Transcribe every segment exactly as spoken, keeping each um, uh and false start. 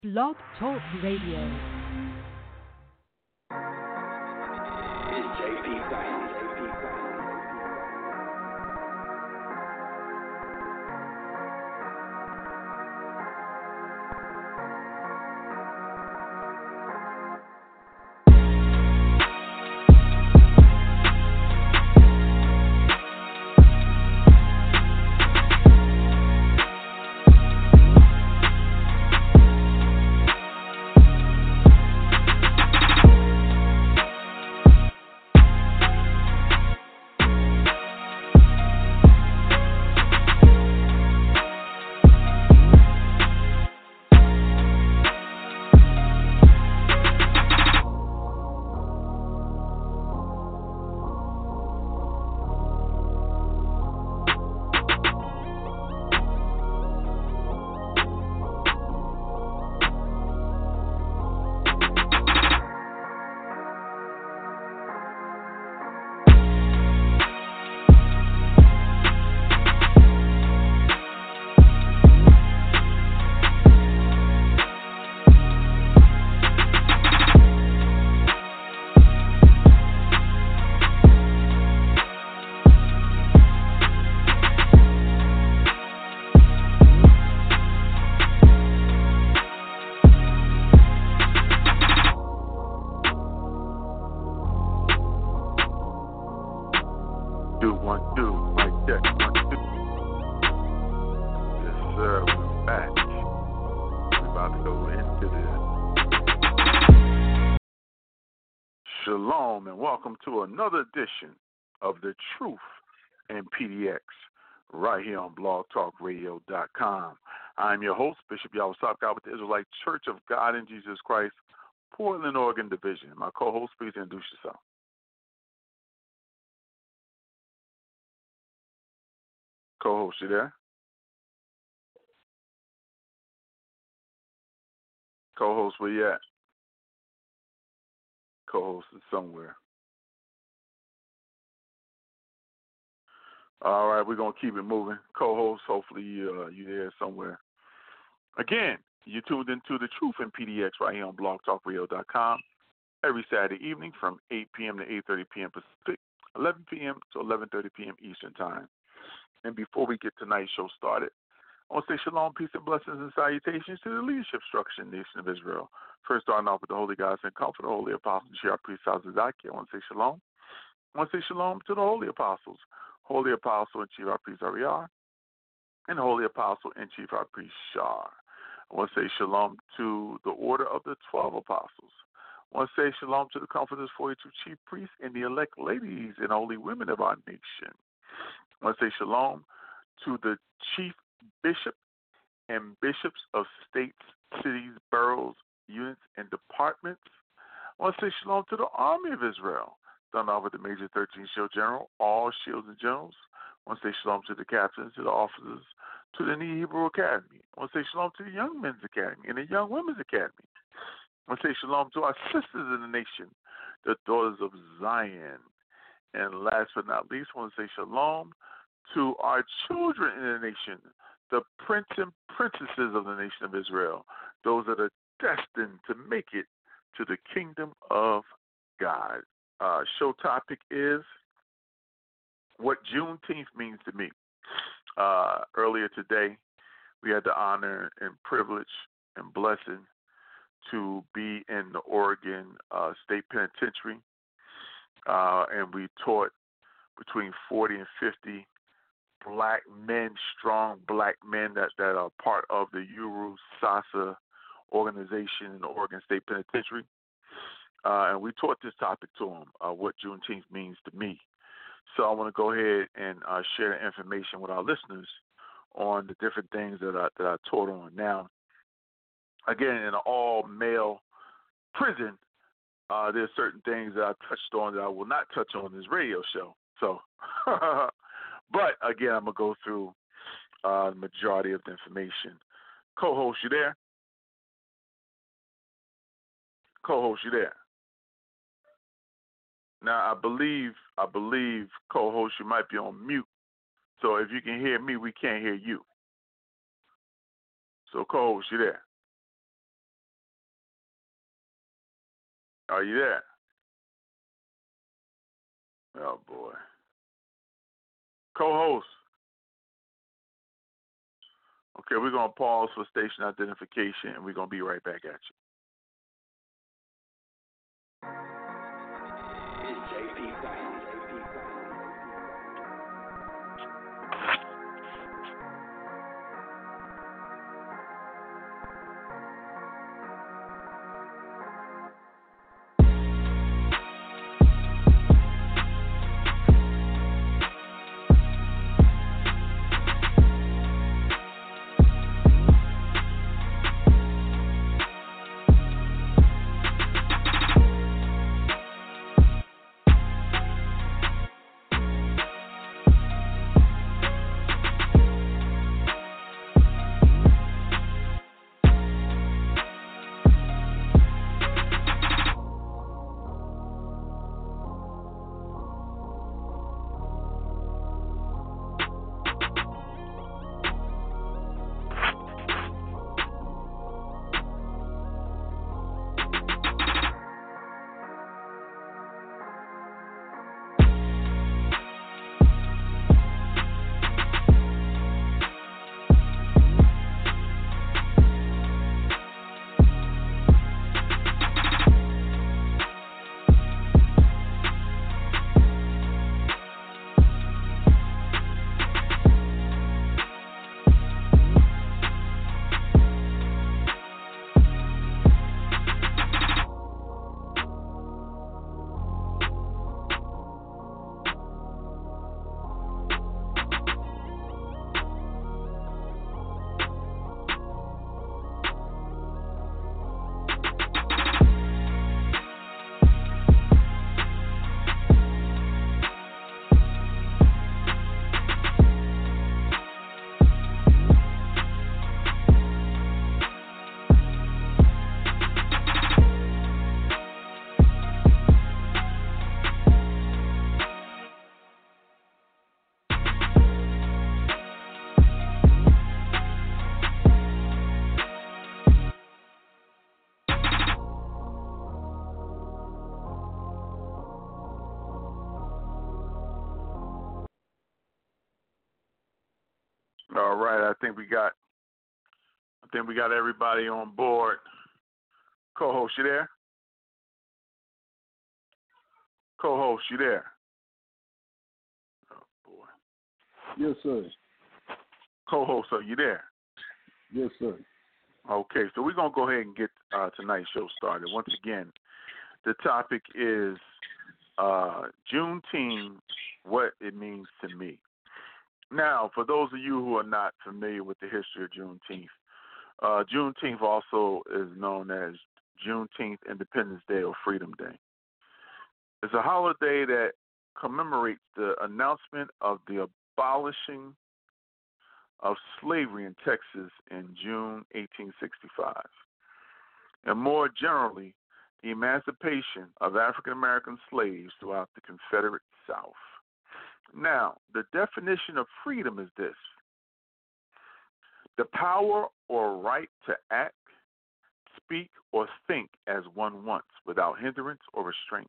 Blog Talk Radio. It's J P Sound. J P Sound. Two, one, two, mic check, one, two. Yes, sir, we're back. We're about to go into this. Shalom, and welcome to another edition of The Truth in P D X, right here on blog talk radio dot com. I'm your host, Bishop Yawasop God with the Israelite Church of God in Jesus Christ, Portland, Oregon Division. My co-host, please introduce yourself. Co-host, you there? Co-host, where you at? Co-host is somewhere. All right, we're going to keep it moving. Co-host, hopefully uh, you there somewhere. Again, you're tuned into The Truth in P D X right here on blog talk radio dot com every Saturday evening from eight p.m. to eight thirty p.m. Pacific, eleven p.m. to eleven thirty p.m. Eastern Time. And before we get tonight's show started, I want to say shalom, peace, and blessings and salutations to the leadership structure in the nation of Israel. First, starting off with the Holy Gods and Comfort, the Holy Apostles, Shia Priest Zaki. I want to say shalom. I want to say shalom to the Holy Apostles, Holy Apostle and Chief High Priest Ariah, and Holy Apostle and Chief High Priest Shar. I want to say shalom to the Order of the Twelve Apostles. I want to say shalom to the Comforters, forty-two Chief Priests, and the elect ladies and holy women of our nation. I want to say shalom to the Chief Bishop and Bishops of states, cities, boroughs, units, and departments. I want to say shalom to the Army of Israel, done off with the Major thirteenth Shield General, all shields and generals. I want to say shalom to the captains, to the officers, to the New Hebrew Academy. I want to say shalom to the Young Men's Academy and the Young Women's Academy. I want to say shalom to our sisters in the nation, the daughters of Zion. And last but not least, I want to say shalom to our children in the nation, the prince and princesses of the nation of Israel, those that are destined to make it to the kingdom of God. Uh, show topic is what Juneteenth means to me. Uh, earlier today, we had the honor and privilege and blessing to be in the Oregon uh, State Penitentiary, uh, and we taught between forty and fifty black men, strong black men that, that are part of the Uru Sasa organization in the Oregon State Penitentiary. Uh, and we taught this topic to them, uh, what Juneteenth means to me. So I want to go ahead and uh, share the information with our listeners on the different things that I, that I taught on. Now, again, in an all-male prison, uh, there's certain things that I touched on that I will not touch on in this radio show. So, but again, I'm going to go through uh, the majority of the information. Co-host, you there? Co-host, you there? Now, I believe, I believe, co-host, you might be on mute. So if you can hear me, we can't hear you. So, co-host, you there? Are you there? Oh, boy. Co-host. Okay, we're going to pause for station identification, and we're going to be right back at you. It's J P Zion. All right, I think we got I think we got everybody on board. Co-host, you there? Co-host, you there? Oh boy. Yes, sir. Co-host, are you there? Yes, sir. Okay, so we're gonna go ahead and get uh, tonight's show started. Once again, the topic is uh, Juneteenth, what it means to me. Now, for those of you who are not familiar with the history of Juneteenth, uh, Juneteenth also is known as Juneteenth Independence Day or Freedom Day. It's a holiday that commemorates the announcement of the abolishing of slavery in Texas in June eighteen sixty-five, and more generally, the emancipation of African American slaves throughout the Confederate South. Now, the definition of freedom is this: the power or right to act, speak, or think as one wants without hindrance or restraint.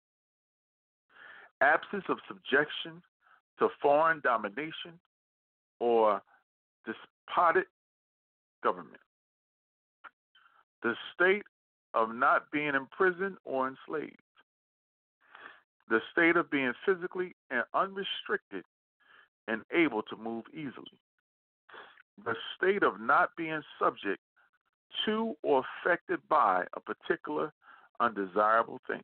Absence of subjection to foreign domination or despotic government. The state of not being imprisoned or enslaved. The state of being physically and unrestricted and able to move easily. The state of not being subject to or affected by a particular undesirable thing.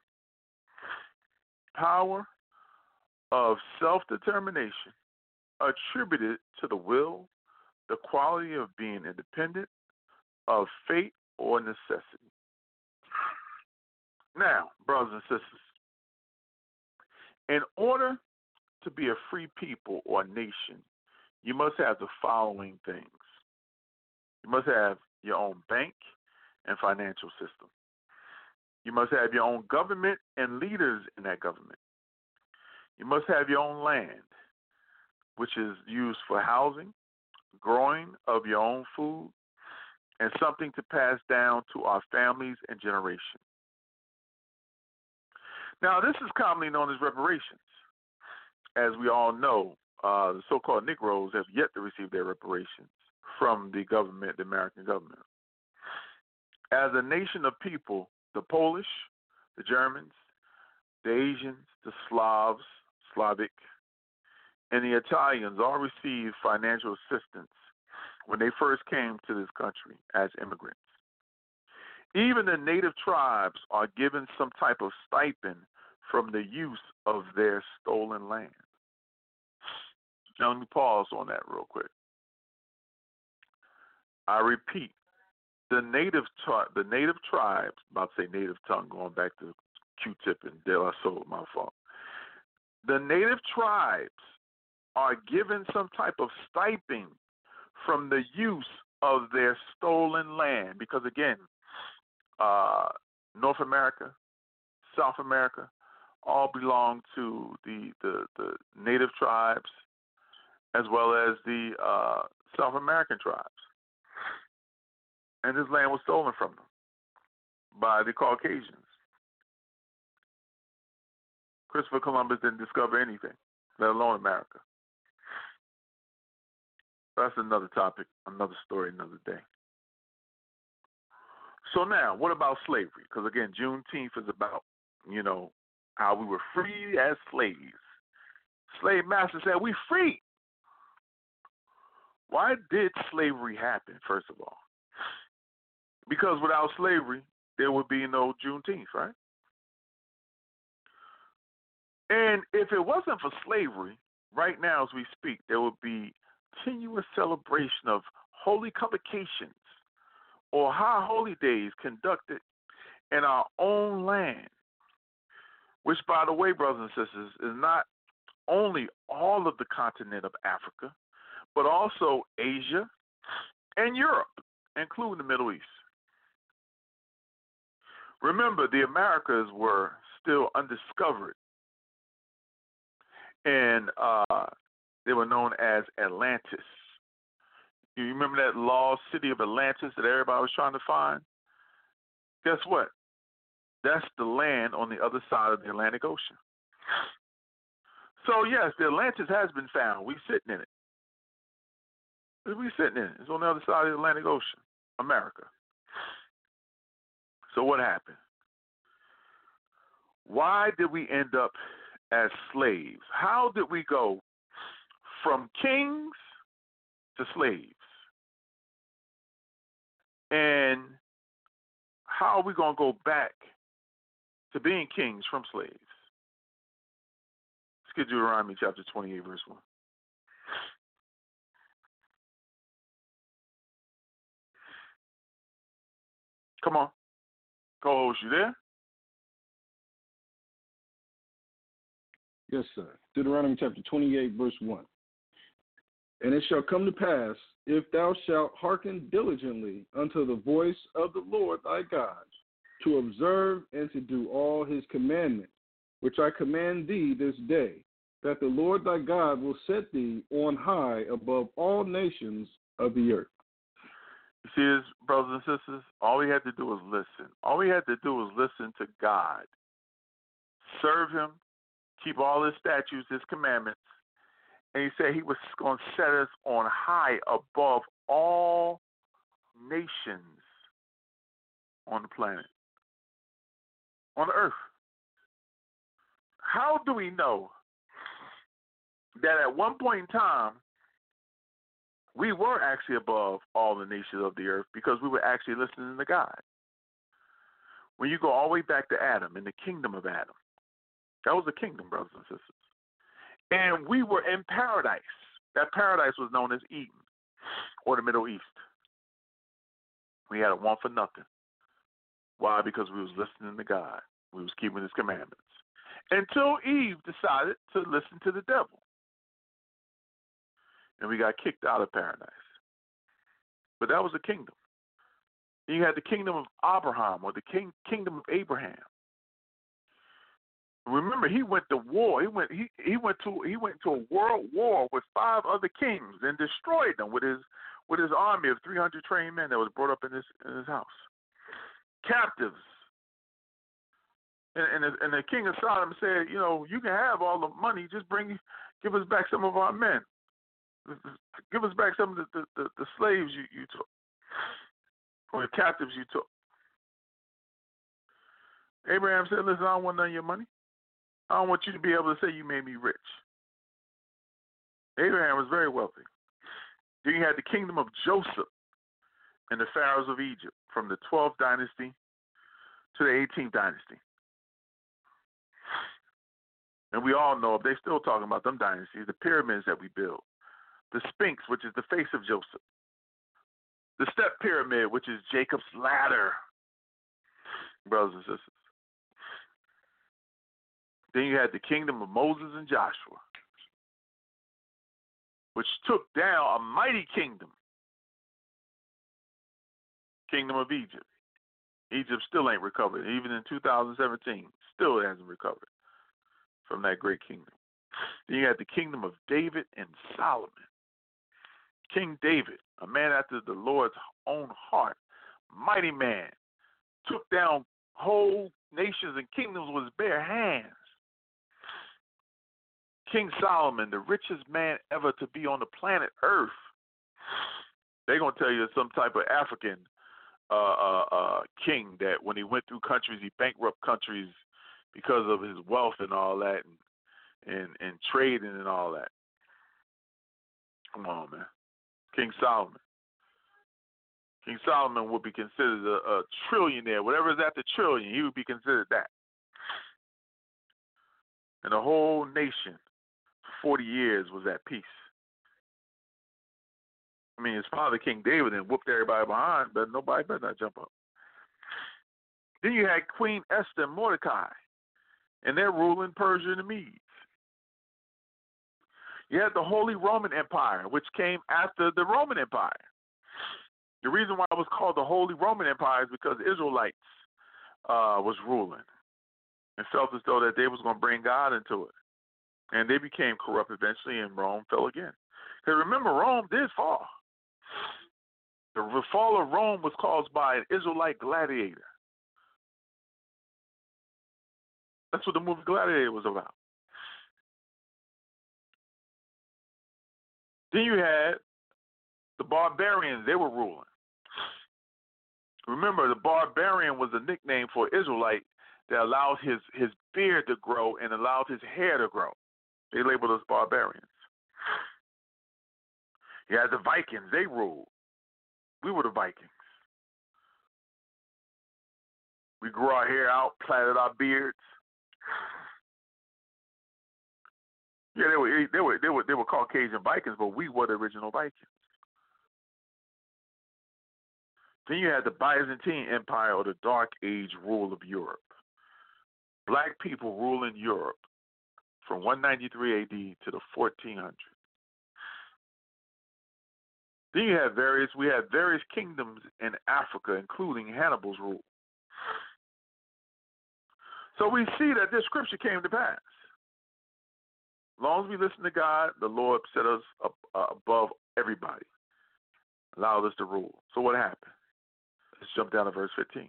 Power of self-determination attributed to the will, the quality of being independent of fate or necessity. Now, brothers and sisters, in order to be a free people or nation, you must have the following things. You must have your own bank and financial system. You must have your own government and leaders in that government. You must have your own land, which is used for housing, growing of your own food, and something to pass down to our families and generations. Now, this is commonly known as reparations. As we all know, uh, the so-called Negroes have yet to receive their reparations from the government, the American government. As a nation of people, the Polish, the Germans, the Asians, the Slavs, Slavic, and the Italians all received financial assistance when they first came to this country as immigrants. Even the native tribes are given some type of stipend from the use of their stolen land. Now, let me pause on that real quick. I repeat, the native tri- the native tribes, about to say native tongue, going back to Q-Tip and De La Soul, my fault. The native tribes are given some type of stipend from the use of their stolen land because, again, uh, North America, South America, all belong to the, the, the native tribes as well as the uh, South American tribes. And this land was stolen from them by the Caucasians. Christopher Columbus didn't discover anything, let alone America. That's another topic, another story, another day. So now, what about slavery? Because, again, Juneteenth is about, you know, how we were free as slaves. Slave master said, we free. Why did slavery happen, first of all? Because without slavery, there would be no Juneteenth, right? And if it wasn't for slavery, right now as we speak, there would be continuous celebration of holy convocations or high holy days conducted in our own land, which, by the way, brothers and sisters, is not only all of the continent of Africa, but also Asia and Europe, including the Middle East. Remember, the Americas were still undiscovered, and uh, they were known as Atlantis. You remember that lost city of Atlantis that everybody was trying to find? Guess what? That's the land on the other side of the Atlantic Ocean. So, yes, the Atlantis has been found. We're sitting in it. We're sitting in it. It's on the other side of the Atlantic Ocean, America. So what happened? Why did we end up as slaves? How did we go from kings to slaves? And how are we going to go back to being kings from slaves? Let's get Deuteronomy chapter twenty-eight, verse one. Come on. Co-host, you there? Yes, sir. Deuteronomy chapter twenty-eight, verse one. And it shall come to pass, if thou shalt hearken diligently unto the voice of the Lord thy God, to observe and to do all his commandments, which I command thee this day, that the Lord thy God will set thee on high above all nations of the earth. You see this, brothers and sisters? All we had to do was listen. All we had to do was listen to God. Serve him, keep all his statutes, his commandments, and he said he was going to set us on high above all nations on the planet, on the earth. How do we know that at one point in time, we were actually above all the nations of the earth because we were actually listening to God? When you go all the way back to Adam, in the kingdom of Adam, that was a kingdom, brothers and sisters. And we were in paradise. That paradise was known as Eden, or the Middle East. We had a one for nothing. Why? Because we was listening to God. We was keeping his commandments. Until Eve decided to listen to the devil. And we got kicked out of paradise. But that was a kingdom. You had the kingdom of Abraham, or the king, kingdom of Abraham. Remember, he went to war. He went. He, he went to. He went to a world war with five other kings and destroyed them with his with his army of three hundred trained men that was brought up in his in his house, captives. And, and, the, and the king of Sodom said, you know, you can have all the money, just bring, give us back some of our men. Give us back some of the, the, the, the slaves you, you took, or the captives you took. Abraham said, listen, I don't want none of your money. I don't want you to be able to say you made me rich. Abraham was very wealthy. Then you had the kingdom of Joseph and the pharaohs of Egypt from the twelfth dynasty to the eighteenth dynasty. And we all know, they're still talking about them dynasties, the pyramids that we built. The Sphinx, which is the face of Joseph. The step pyramid, which is Jacob's ladder. Brothers and sisters. Then you had the kingdom of Moses and Joshua, which took down a mighty kingdom. Kingdom of Egypt. Egypt still ain't recovered. Even in two thousand seventeen, still hasn't recovered from that great kingdom. Then you had the kingdom of David and Solomon. King David, a man after the Lord's own heart, mighty man, took down whole nations and kingdoms with his bare hands. King Solomon, the richest man ever to be on the planet Earth. They're going to tell you some type of African uh, uh, uh, king that when he went through countries, he bankrupted countries because of his wealth and all that, and, and, and trading and all that. Come on, man. King Solomon. King Solomon would be considered a, a trillionaire. Whatever is after trillion, he would be considered that. And the whole nation for forty years was at peace. I mean, his father, King David, and whooped everybody behind, but nobody better not jump up. Then you had Queen Esther and Mordecai, and they're ruling Persia and the Medes. You had the Holy Roman Empire, which came after the Roman Empire. The reason why it was called the Holy Roman Empire is because the Israelites uh, was ruling and felt as though that they was going to bring God into it. And they became corrupt eventually, and Rome fell again. Because remember, Rome did fall. The fall of Rome was caused by an Israelite gladiator. That's what the movie Gladiator was about. Then you had the barbarians. They were ruling. Remember, the barbarian was a nickname for Israelite that allowed his, his beard to grow and allowed his hair to grow. They labeled us barbarians. You had the Vikings. They ruled. We were the Vikings. We grew our hair out, plaited our beards. Yeah, they were they were they were they were Caucasian Vikings, but we were the original Vikings. Then you had the Byzantine Empire, or the Dark Age rule of Europe. Black people ruling Europe from one ninety-three A D to the fourteen hundreds. Then you had various we had various kingdoms in Africa, including Hannibal's rule. So we see that this scripture came to pass. As long as we listen to God, the Lord set us up, uh, above everybody, allowed us to rule. So what happened? Let's jump down to verse fifteen.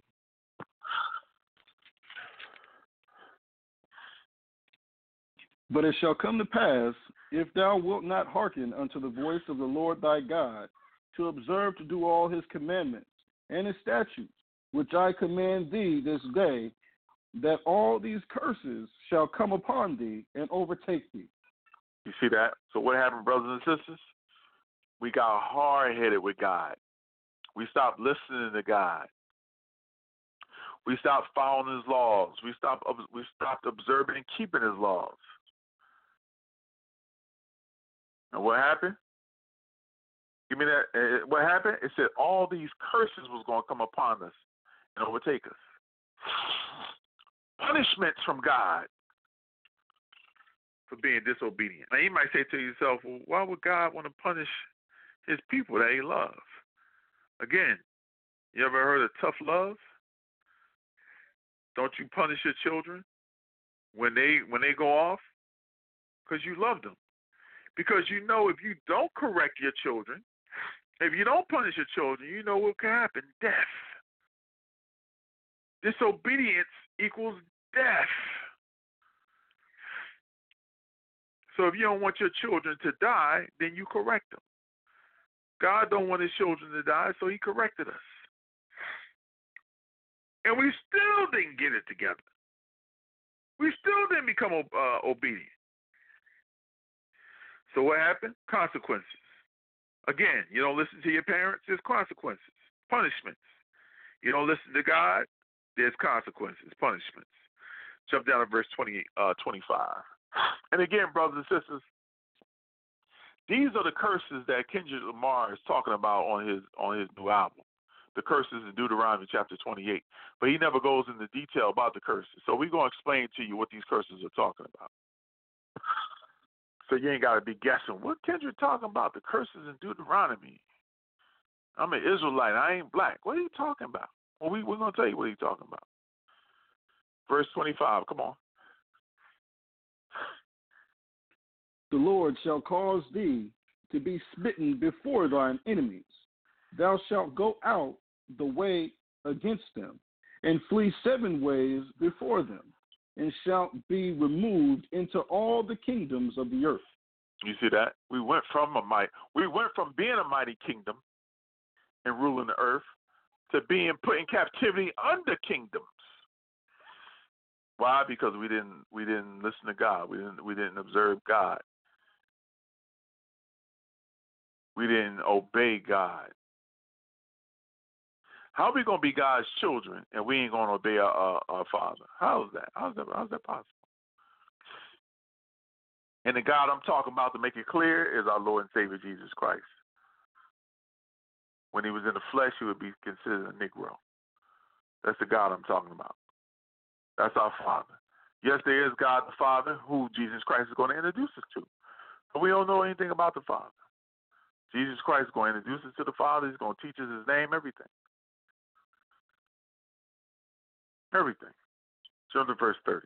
But it shall come to pass, if thou wilt not hearken unto the voice of the Lord thy God, to observe to do all his commandments and his statutes, which I command thee this day, that all these curses shall come upon thee and overtake thee. You see that? So what happened, brothers and sisters? We got hard-headed with God. We stopped listening to God. We stopped following his laws. We stopped, we stopped observing and keeping his laws. And what happened? Give me that. What happened? It said all these curses was going to come upon us and overtake us. Punishments from God for being disobedient. Now, you might say to yourself, well, why would God want to punish his people that he loves? Again, you ever heard of tough love? Don't you punish your children when they when they go off? Because you love them. Because you know if you don't correct your children, if you don't punish your children, you know what can happen: death. Disobedience equals death. So if you don't want your children to die, then you correct them. God don't want his children to die, so he corrected us. And we still didn't get it together. We still didn't become uh, obedient. So what happened? Consequences. Again, you don't listen to your parents, there's consequences, punishments. You don't listen to God, there's consequences, punishments. Jump down to verse twenty, uh, twenty-five. And again, brothers and sisters, these are the curses that Kendrick Lamar is talking about on his on his new album. The curses in Deuteronomy chapter twenty-eight. But he never goes into detail about the curses. So we're going to explain to you what these curses are talking about. So you ain't got to be guessing. What Kendrick talking about? The curses in Deuteronomy. I'm an Israelite. I ain't black. What are you talking about? Well, we, we're going to tell you what he's talking about. Verse twenty-five. Come on. The Lord shall cause thee to be smitten before thine enemies. Thou shalt go out the way against them, and flee seven ways before them, and shalt be removed into all the kingdoms of the earth. You see that? We went from a might. We went from being a mighty kingdom and ruling the earth to being put in captivity under kingdoms. Why? Because we didn't we didn't listen to God. We didn't we didn't observe God. We didn't obey God. How are we going to be God's children and we ain't going to obey our, our, our Father? How is that? How's that? How's that possible? And the God I'm talking about, to make it clear, is our Lord and Savior Jesus Christ. When he was in the flesh, he would be considered a Negro. That's the God I'm talking about. That's our Father. Yes, there is God the Father, who Jesus Christ is going to introduce us to. But we don't know anything about the Father. Jesus Christ is going to introduce us to the Father. He's going to teach us his name, everything. Everything. Jump to verse thirty.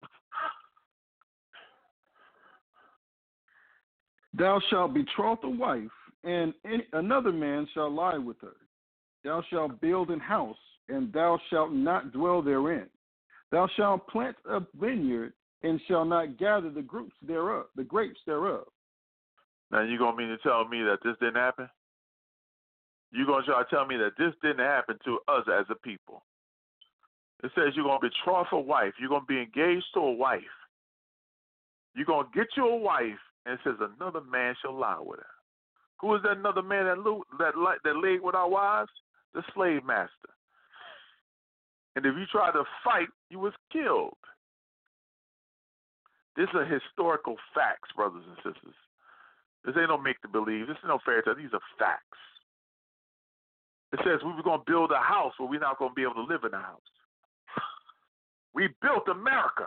Thou shalt betroth a wife, and any, another man shall lie with her. Thou shalt build an house, and thou shalt not dwell therein. Thou shalt plant a vineyard, and shalt not gather the grapes thereof, the grapes thereof. Now you gonna mean to tell me that this didn't happen? You gonna try to tell me that this didn't happen to us as a people? It says you're going to betroth a wife. You're going to be engaged to a wife. You're going to get you a wife, and it says another man shall lie with her. Who is that another man that that that laid with our wives? The slave master. And if you try to fight, you was killed. These are historical facts, brothers and sisters. This ain't no make-to-believe. This is no fairy tale. These are facts. It says we were going to build a house, but we're not going to be able to live in the house. We built America.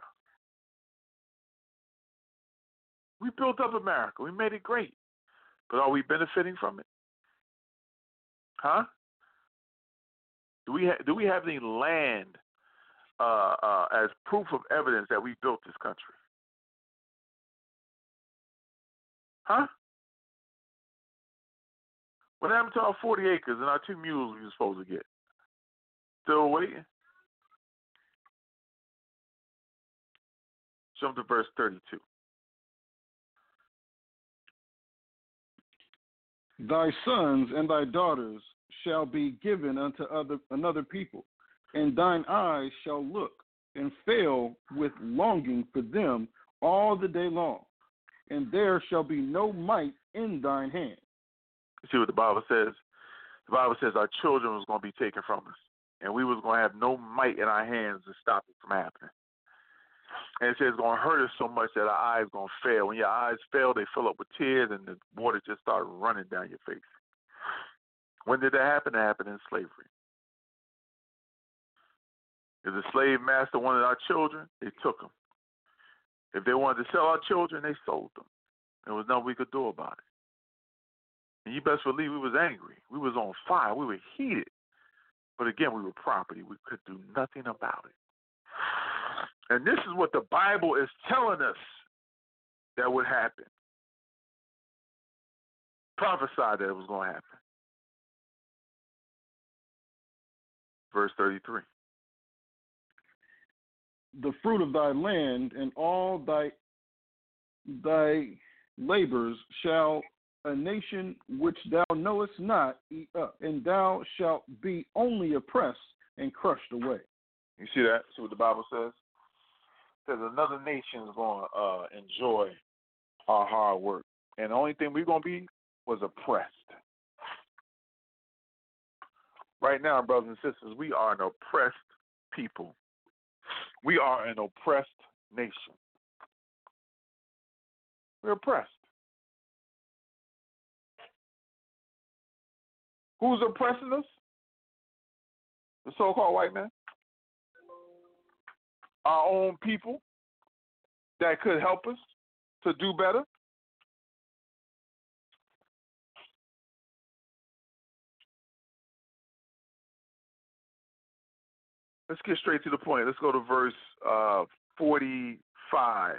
We built up America. We made it great. But are we benefiting from it? Huh? Do we ha- do we have any land uh, uh, as proof of evidence that we built this country? Huh? What happened to our forty acres and our two mules we were supposed to get? Still waiting? Jump to verse thirty-two. Thy sons and thy daughters shall be given unto other another people, and thine eyes shall look and fail with longing for them all the day long, and there shall be no might in thine hand. You see what the Bible says? The Bible says our children was going to be taken from us, and we was going to have no might in our hands to stop it from happening. And it says it's going to hurt us so much that our eyes going to fail. When your eyes fail, they fill up with tears, and the water just starts running down your face. When did that happen? It happened in slavery. If the slave master wanted our children, they took them. If they wanted to sell our children, they sold them. There was nothing we could do about it. And you best believe we was angry. We was on fire. We were heated. But again, we were property. We could do nothing about it. And this is what the Bible is telling us that would happen. Prophesied that it was going to happen. Verse thirty-three. the fruit of thy land, and all thy thy labors shall a nation which thou knowest not eat up, and thou shalt be only oppressed and crushed away. You see that? See what the Bible says? It says another nation is going to uh, enjoy our hard work. And the only thing we're going to be was oppressed. Right now, brothers and sisters, we are an oppressed people. We are an oppressed nation. We're oppressed. Who's oppressing us? The so-called white man. Our own people that could help us to do better. Let's get straight to the point. Let's go to verse uh, forty-five.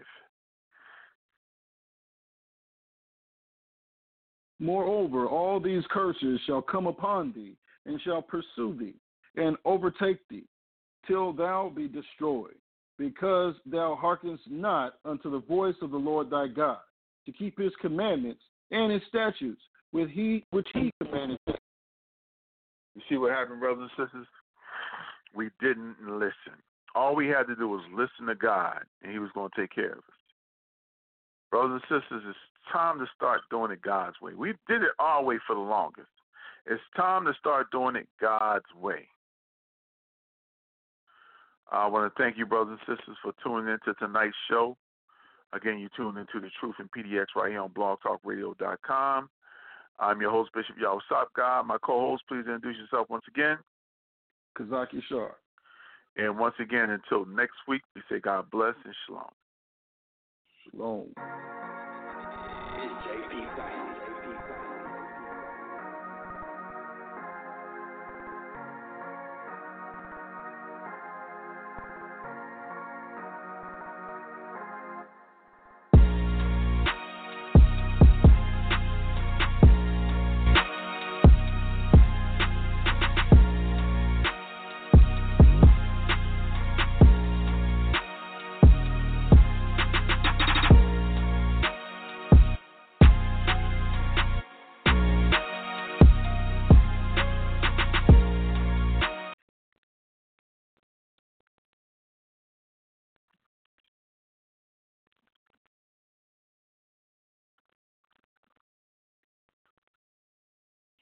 Moreover, all these curses shall come upon thee, and shall pursue thee, and overtake thee, till thou be destroyed, because thou hearkenest not unto the voice of the Lord thy God, to keep his commandments and his statutes, with he which he commanded. You see what happened, brothers and sisters? We didn't listen. All we had to do was listen to God, and he was going to take care of us. Brothers and sisters, it's time to start doing it God's way. We did it our way for the longest. It's time to start doing it God's way. I want to thank you, brothers and sisters, for tuning in to tonight's show. Again, you tuned into The Truth in P D X right here on blog talk radio dot com. I'm your host, Bishop Yahweh Sop God. My co-host, please introduce yourself once again. Kazaki Shar. And once again, until next week, we say God bless and shalom. Shalom. It's J P Zion.